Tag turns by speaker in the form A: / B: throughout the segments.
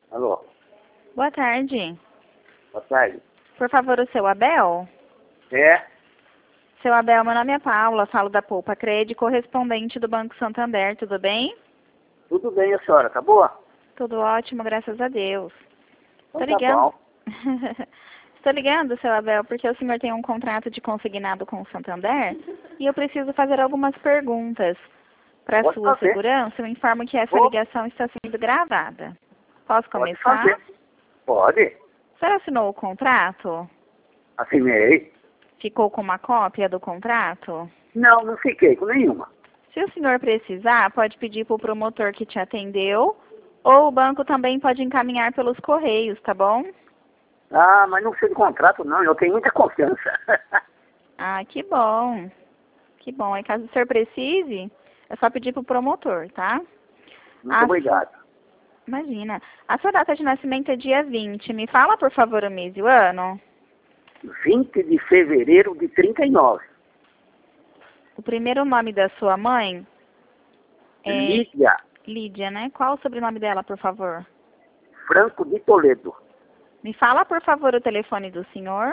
A: Alô,
B: Boa tarde.
A: boa tarde.
B: Por favor, o seu Abel?
A: É?
B: Seu Abel, meu nome é Paula, falo da Poupa Cred, correspondente do Banco Santander, tudo bem?
A: Tudo bem, a senhora, tá boa?
B: Tudo ótimo, graças a Deus.
A: Então
B: Estou
A: tá
B: ligando.
A: bom.
B: Estou ligando, seu Abel, porque o senhor tem um contrato de consignado com o Santander e eu preciso fazer algumas perguntas. Para
A: Pode
B: sua
A: fazer.
B: segurança, eu informo que essa
A: Ô,
B: ligação está sendo gravada. Posso
A: pode
B: começar?
A: fazer. Pode.
B: O senhor assinou o contrato?
A: Assinei.
B: Ficou com uma cópia do contrato?
A: Não, não fiquei com nenhuma.
B: Se o senhor precisar, pode pedir para o promotor que te atendeu, ou o banco também pode encaminhar pelos correios, tá bom?
A: Ah, mas não sei de contrato não, eu tenho muita confiança.
B: Ah, que bom. Que bom. Aí caso o senhor precise, é só pedir para o promotor, tá?
A: Muito obrigado.
B: Imagina. A sua data de nascimento é dia 20. Me fala, por favor, o mês e o ano.
A: 20 de fevereiro de 39.
B: O primeiro nome da sua mãe é
A: Lídia
B: Lídia, né? Qual o sobrenome dela, por favor?
A: Franco de Toledo.
B: Me fala, por favor, o telefone do senhor.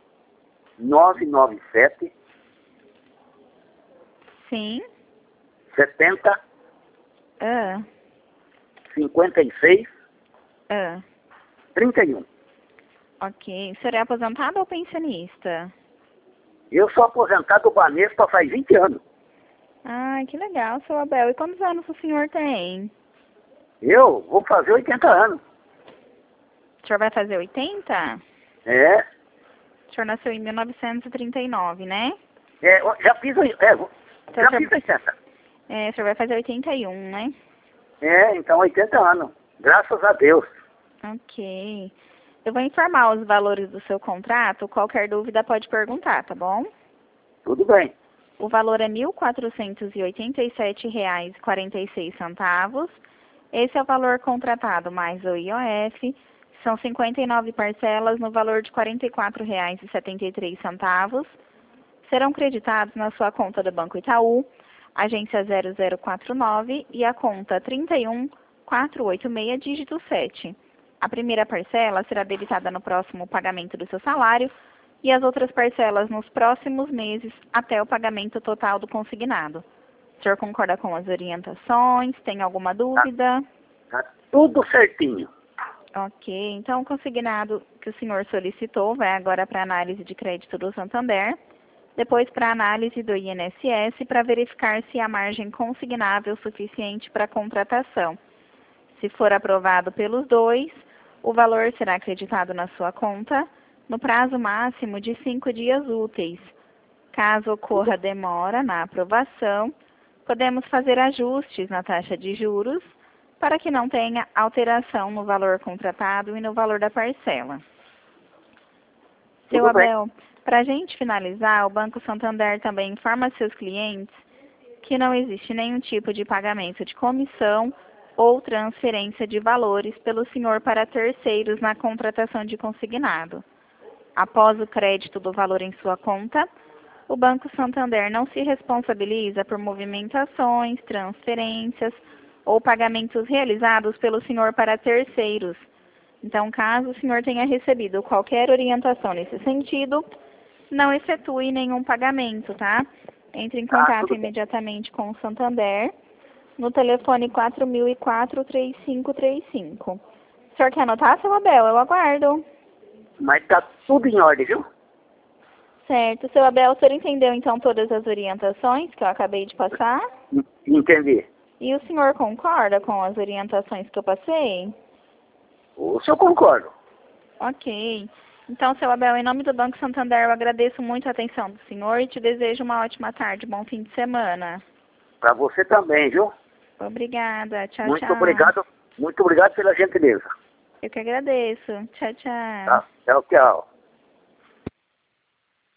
A: 997
B: Sim.
A: 70
B: Ah,
A: 56
B: ah.
A: 31.
B: Ok. O senhor é aposentado ou pensionista?
A: Eu sou aposentado do Banespa faz 20 anos.
B: Ah, que legal, seu Abel. E quantos anos o senhor tem?
A: Eu vou fazer 80 anos.
B: O senhor vai fazer 80?
A: É,
B: O senhor nasceu em 1939, né?
A: já fiz,
B: Então,
A: já fiz 80.
B: o senhor vai fazer 81, né?
A: Então 80 anos. Graças a Deus.
B: Ok. Eu vou informar os valores do seu contrato. Qualquer dúvida pode perguntar, tá bom?
A: Tudo bem.
B: O valor é R$ 1.487,46. Esse é o valor contratado mais o IOF. São 59 parcelas no valor de R$ 44,73. Serão creditados na sua conta do Banco Itaú, agência 0049 e a conta 31486, dígito 7. A primeira parcela será debitada no próximo pagamento do seu salário e as outras parcelas nos próximos meses até o pagamento total do consignado. O senhor concorda com as orientações? Tem alguma dúvida?
A: Tá tudo certinho.
B: Ok, então o consignado que o senhor solicitou vai agora para a análise de crédito do Santander, depois para a análise do INSS para verificar se há margem consignável suficiente para a contratação. Se for aprovado pelos dois, o valor será acreditado na sua conta no prazo máximo de 5 dias úteis. Caso ocorra demora na aprovação, podemos fazer ajustes na taxa de juros para que não tenha alteração no valor contratado e no valor da parcela. Seu
A: Tudo bem.
B: Abel, para a gente finalizar, o Banco Santander também informa seus clientes que não existe nenhum tipo de pagamento de comissão ou transferência de valores pelo senhor para terceiros na contratação de consignado. Após o crédito do valor em sua conta, o Banco Santander não se responsabiliza por movimentações, transferências ou pagamentos realizados pelo senhor para terceiros. Então, caso o senhor tenha recebido qualquer orientação nesse sentido, não efetue nenhum pagamento, tá? Entre em contato
A: Tudo bem.
B: imediatamente com o Santander no telefone 4004-3535. O senhor quer anotar, seu Abel? Eu aguardo.
A: Mas tá tudo em ordem, viu?
B: Certo. Seu Abel, o senhor entendeu então todas as orientações que eu acabei de passar?
A: Entendi.
B: E o senhor concorda com as orientações que eu passei?
A: O senhor concordo.
B: Ok. Então, seu Abel, em nome do Banco Santander, eu agradeço muito a atenção do senhor e te desejo uma ótima tarde, bom fim de semana.
A: Para você também, viu?
B: Obrigada. Tchau,
A: Muito
B: tchau.
A: obrigado. Muito obrigado pela gentileza.
B: Eu que agradeço. Tchau, tchau.
A: Tá? Tchau, tchau.